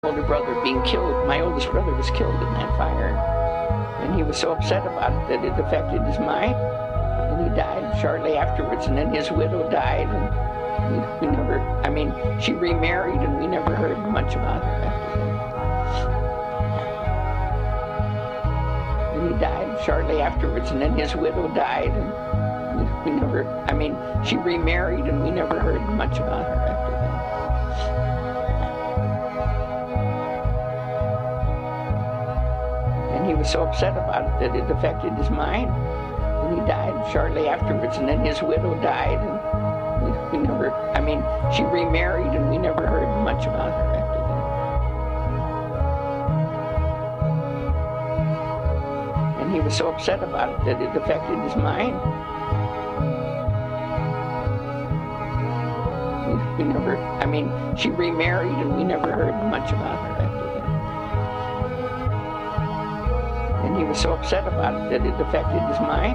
older brother being killed. My oldest brother was killed in that fire, and he was so upset about it that it affected his mind, and he died shortly afterwards. And then his widow died, and we never, she remarried, and we never heard much about her after that. And he died shortly afterwards, and then his widow died, and we never, she remarried, and we never heard much about her after that. He was so upset about it that it affected his mind, and he died shortly afterwards. And then his widow died, and we never, she remarried, and we never heard much about her after that. And he was so upset about it that it affected his mind. We never, she remarried, and we never heard much about her after that. And he was so upset about it that it affected his mind.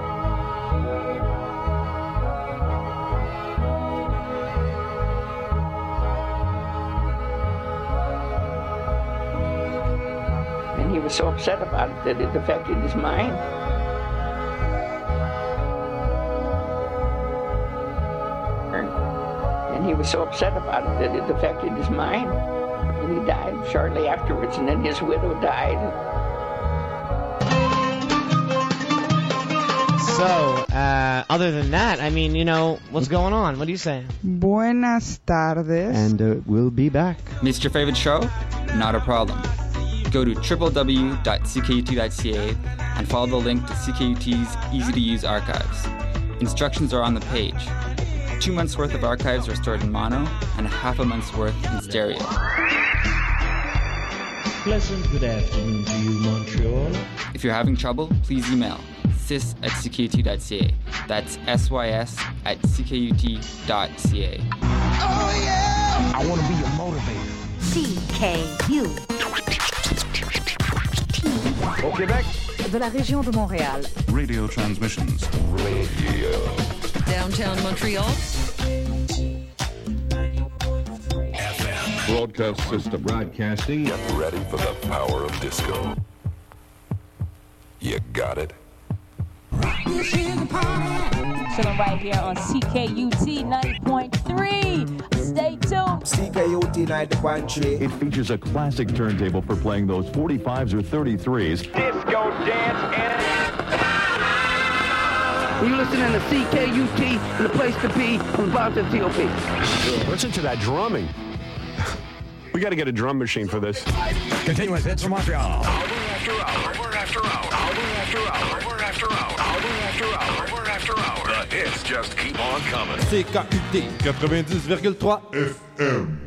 And he was so upset about it that it affected his mind. And he was so upset about it that it affected his mind. And he died shortly afterwards, and then his widow died. So, other than that, what's going on? What do you say? Buenas tardes. And we'll be back. Missed your favorite show? Not a problem. Go to www.ckut.ca and follow the link to CKUT's easy-to-use archives. Instructions are on the page. 2 months' worth of archives are stored in mono and half a month's worth in stereo. Pleasant good afternoon to you, Montreal. If you're having trouble, please email sys@ckut.ca. That's sys@ckut.ca. Oh yeah! I want to be a motivator. CKU. Au Québec. De la région de Montréal. Radio transmissions. Radio. Downtown Montreal. FM. Broadcast system. Broadcasting. Get ready for the power of disco. You got it? Chilling right here on CKUT 90.3. Stay tuned. CKUT 90.3. It features a classic turntable for playing those 45s or 33s. Disco dance and... You listening to CKUT, the place to be, on Boston TOP. Listen to that drumming. We got to get a drum machine for this. Continuous hits from Montreal. Hour after hour, hour after hour, hour after hour, hour after hour, hour after hour, hour after hour. The hits just keep on coming. CKUT 90,3 FM.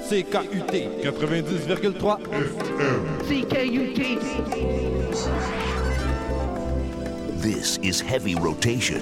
CKUT 90,3 FM. CKUT. This is Heavy Rotation.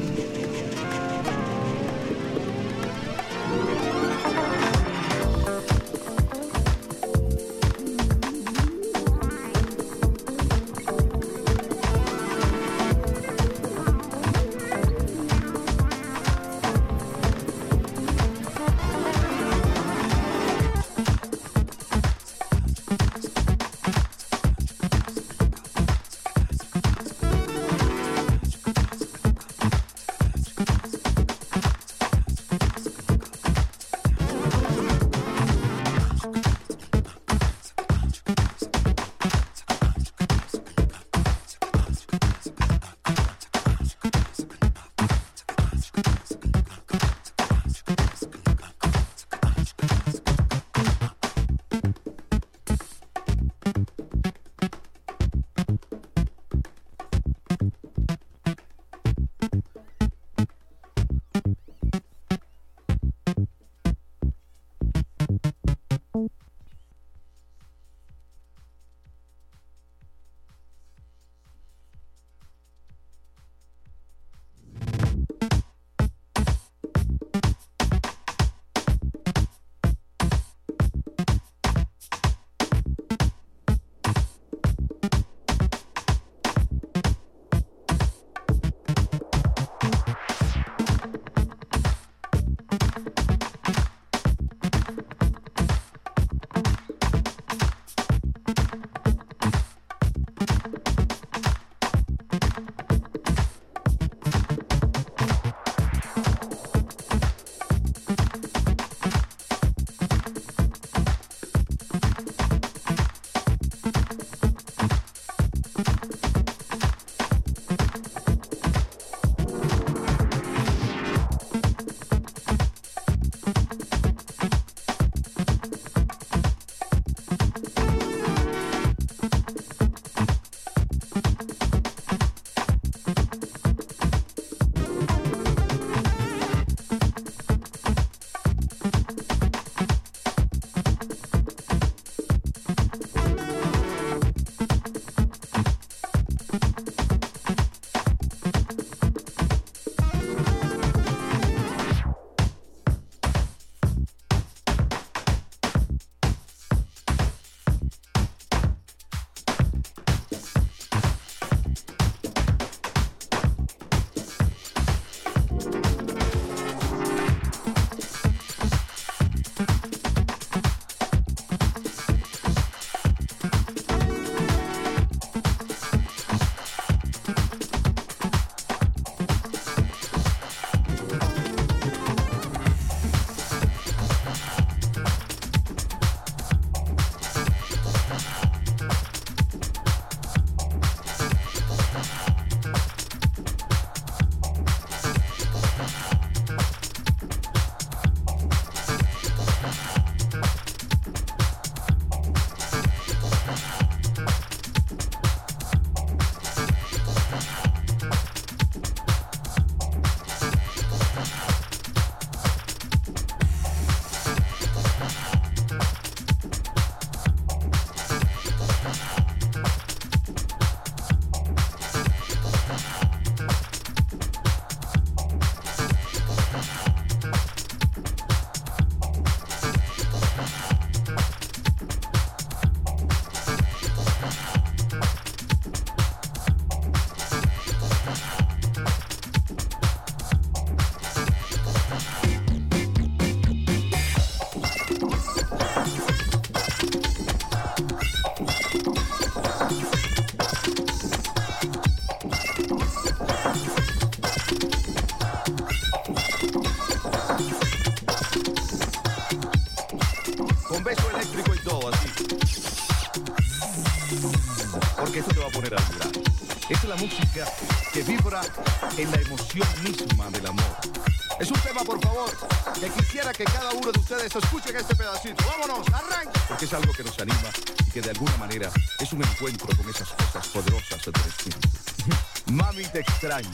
Es la música que vibra en la emoción misma del amor. Es un tema, por favor, que quisiera que cada uno de ustedes escuchen este pedacito. ¡Vámonos! ¡Arranca! Porque es algo que nos anima y que de alguna manera es un encuentro con esas cosas poderosas del espíritu. Mami, te extraño.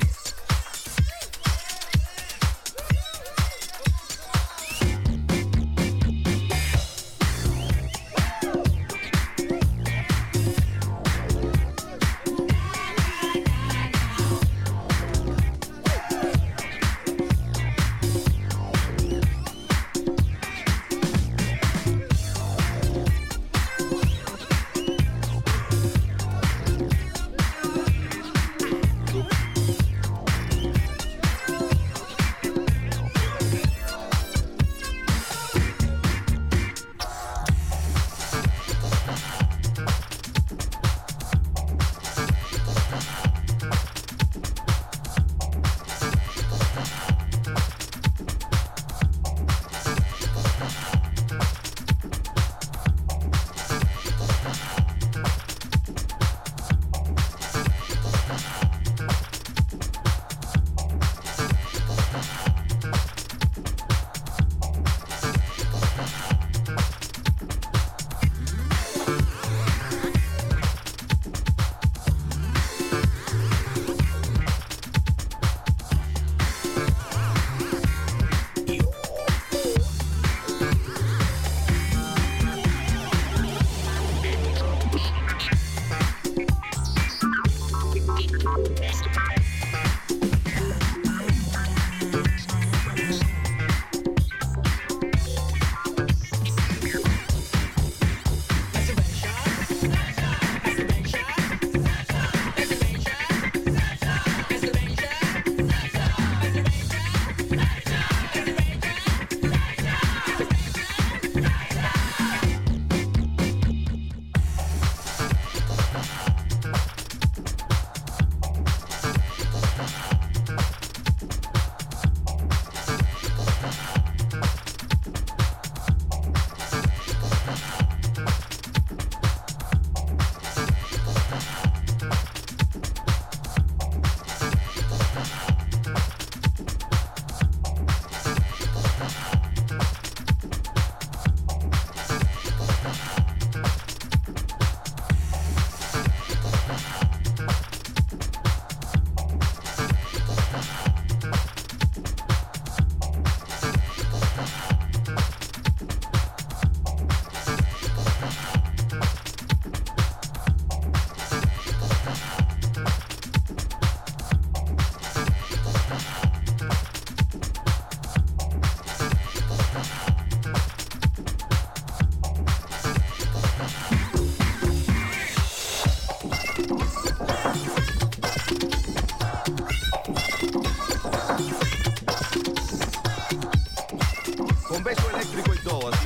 peso eléctrico y todo, así.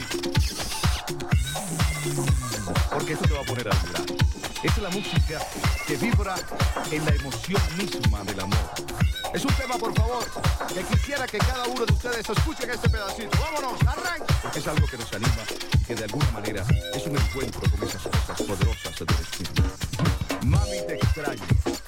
Porque esto te va a poner a vibrar. Esta es la música que vibra en la emoción misma del amor. Es un tema, por favor, que quisiera que cada uno de ustedes escuchen este pedacito. ¡Vámonos! ¡Arranca! Porque es algo que nos anima y que de alguna manera es un encuentro con esas cosas poderosas del espíritu. Mami, te extraño.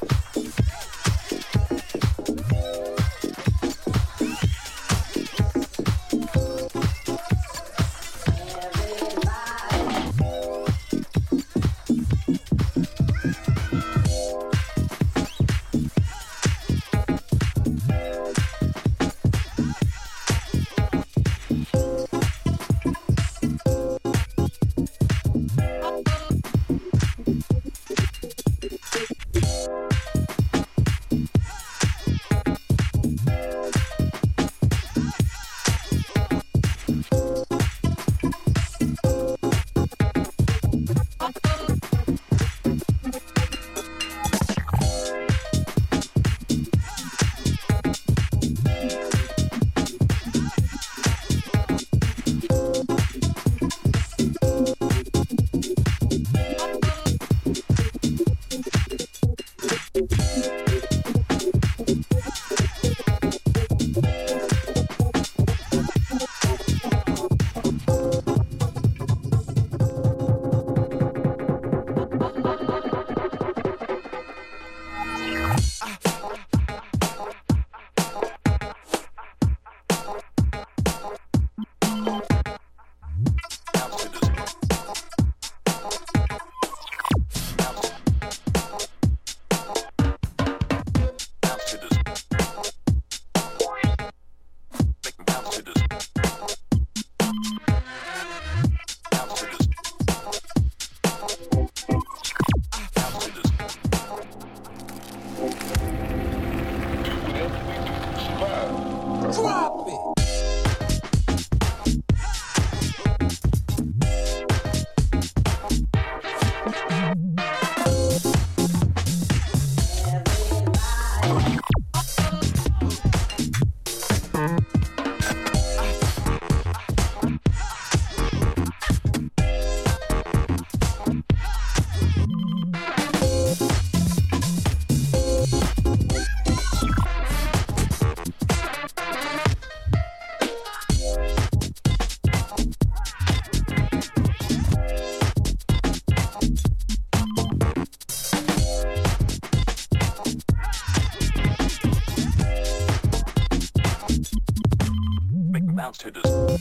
To this.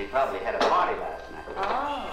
probably had a party last night. Oh.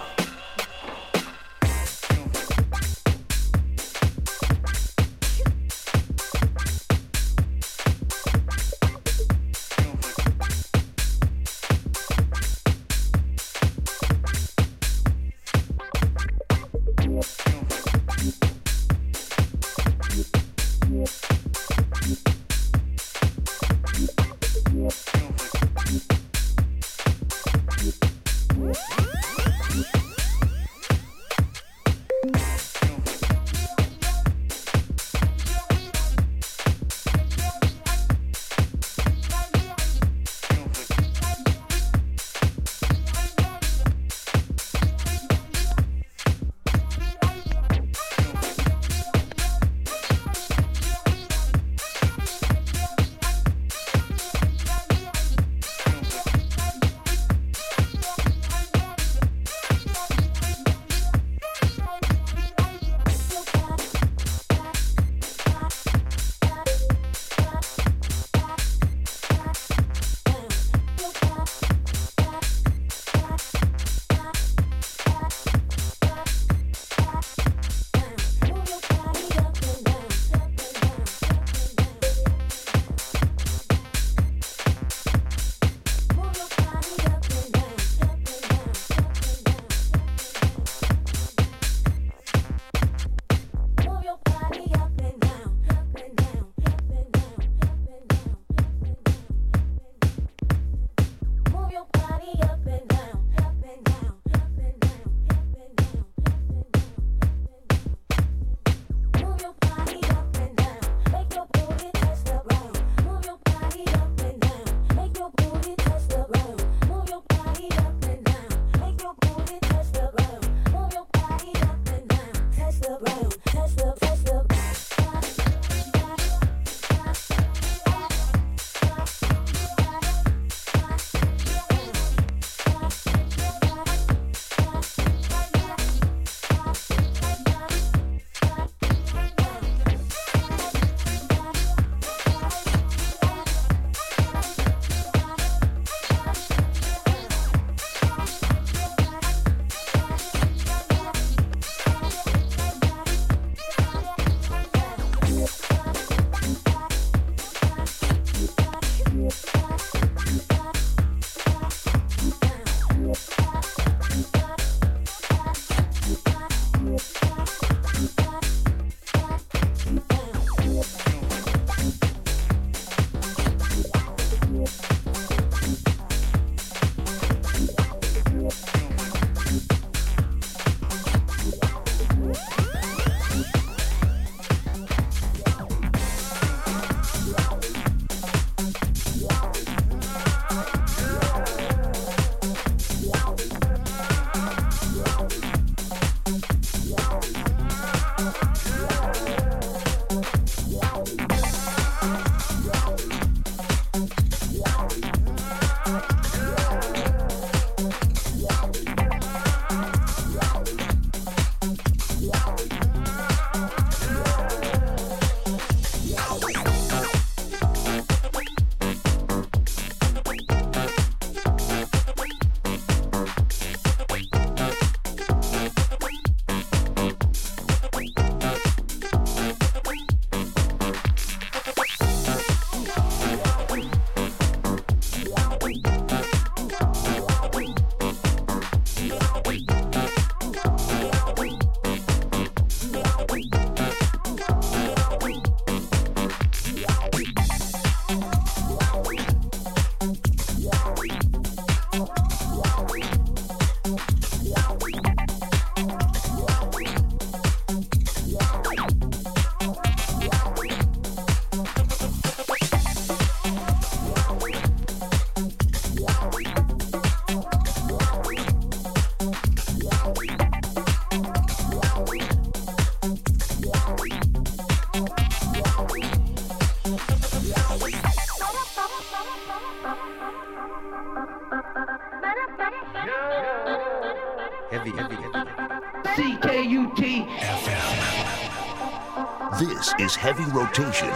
Heavy. CKUT FM. This is Heavy Rotation.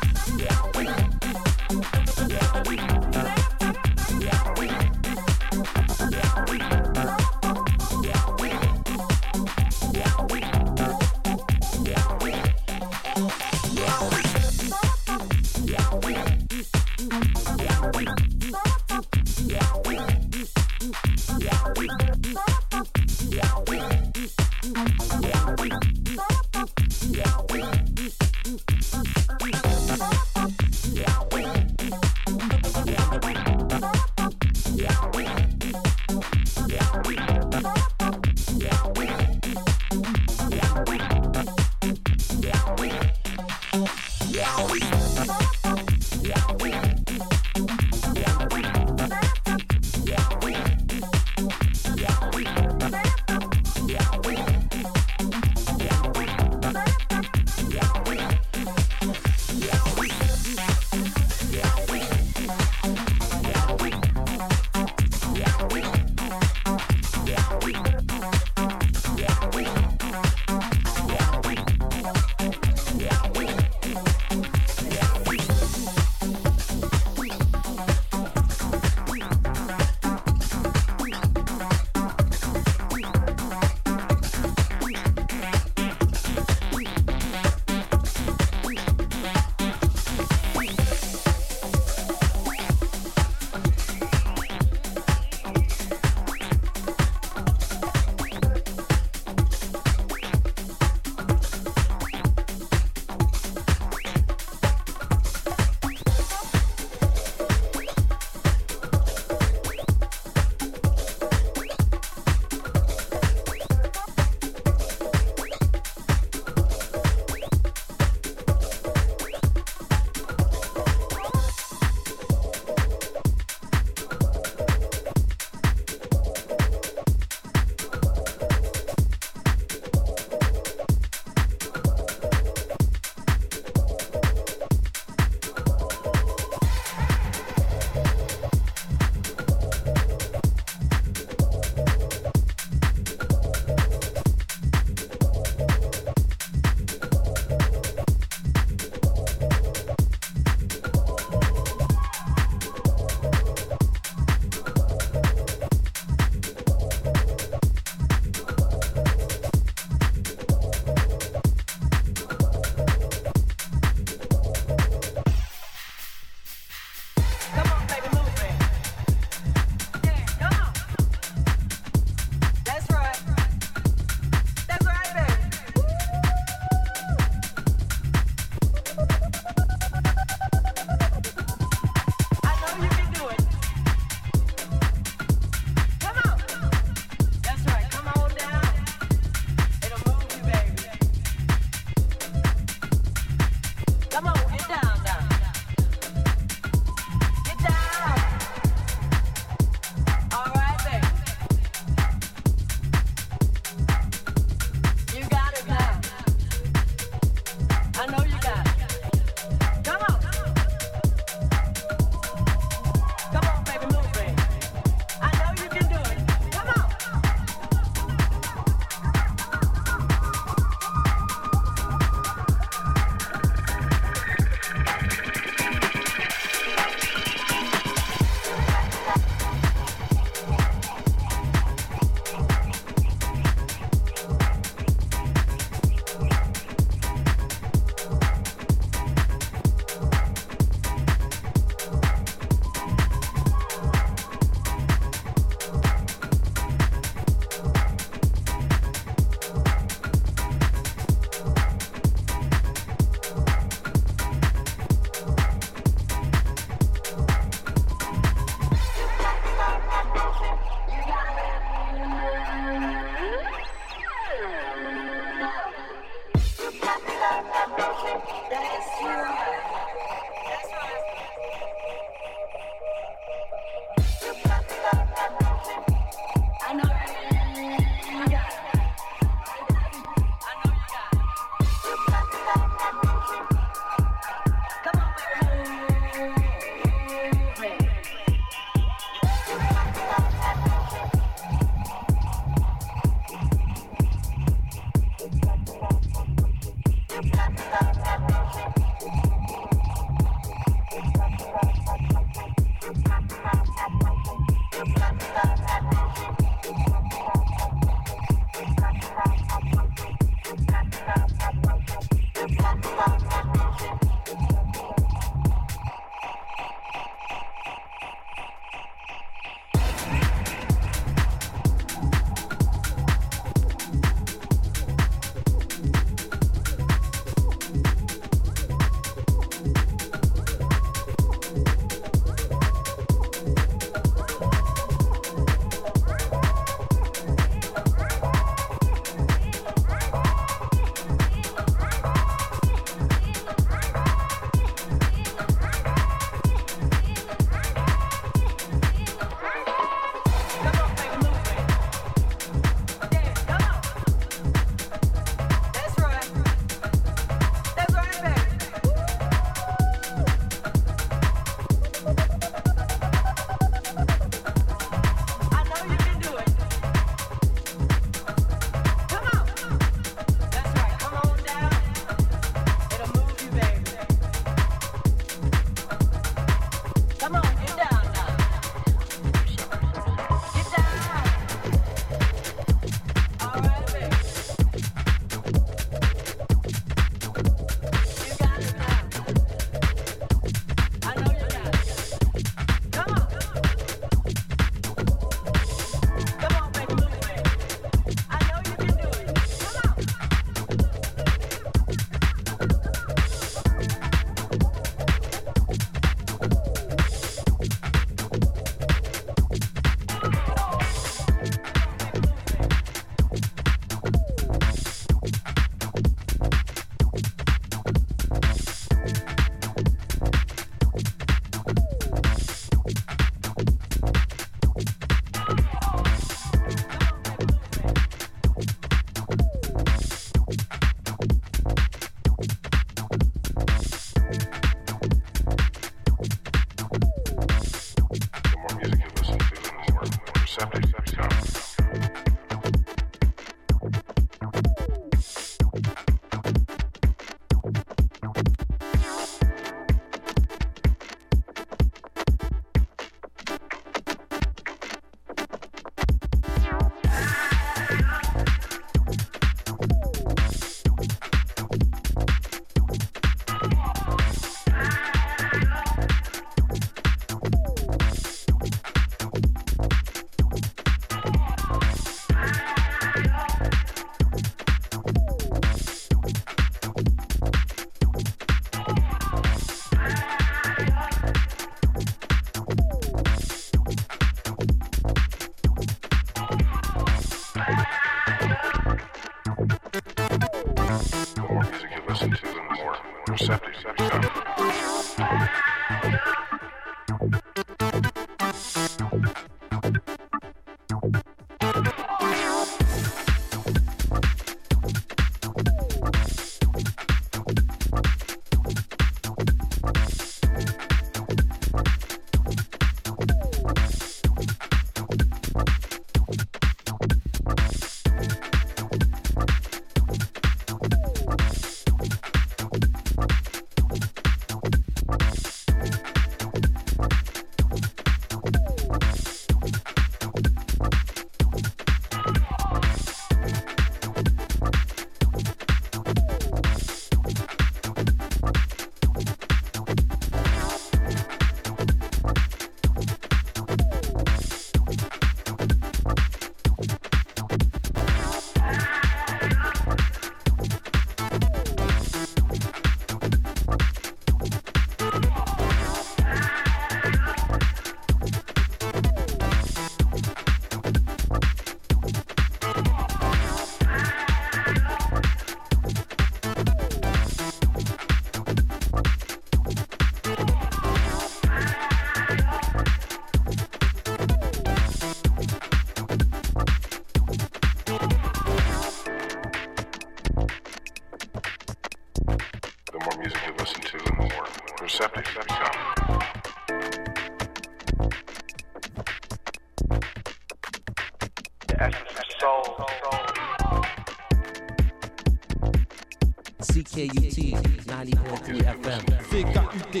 CKUT 90.3 FM. CKUT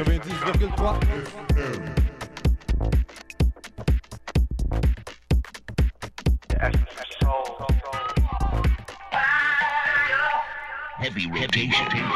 90,3 FM. Heavy rotation.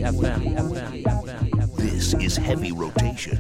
FM. This is Heavy Rotation.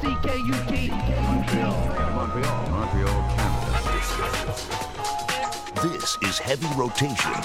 CKUT. Montreal, Canada. This is Heavy Rotation.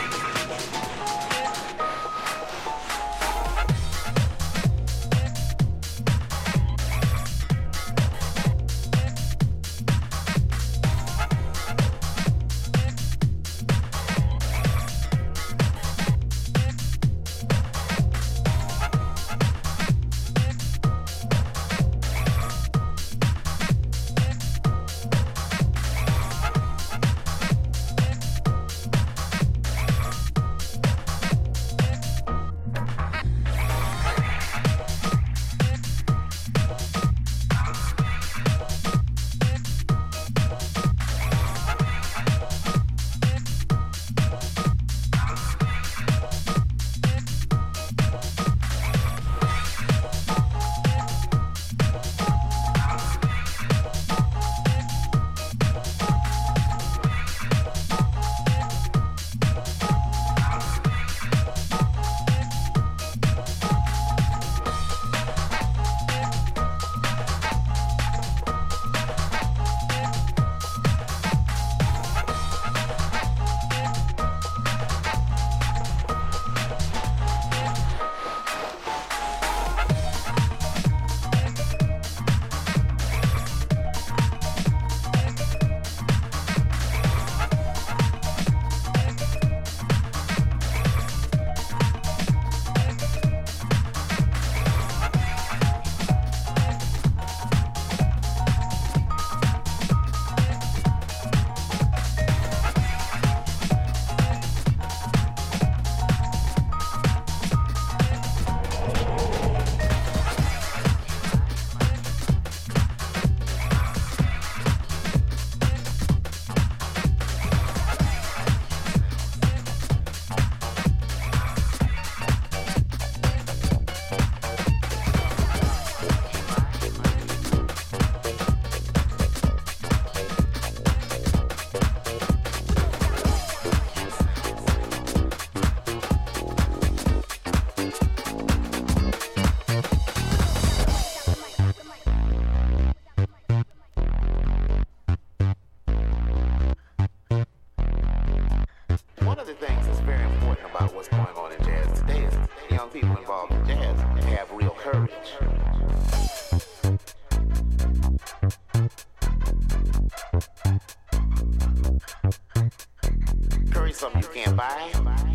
Something you can't buy,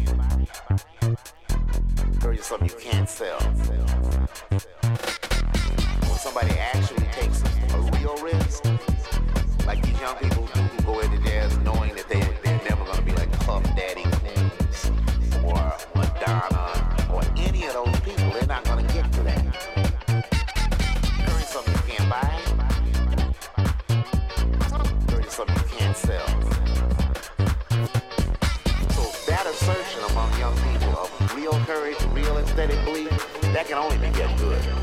or is something you can't sell. When somebody actually takes a real risk, like these young people who go into jazz knowing that they're never going to be like Puff Daddy Coons or Madonna or any of those people, they're not going to get to that. Or is something you can't buy, or is something you can't sell. Assertion among young people of real courage, real aesthetic belief, that can only be get good.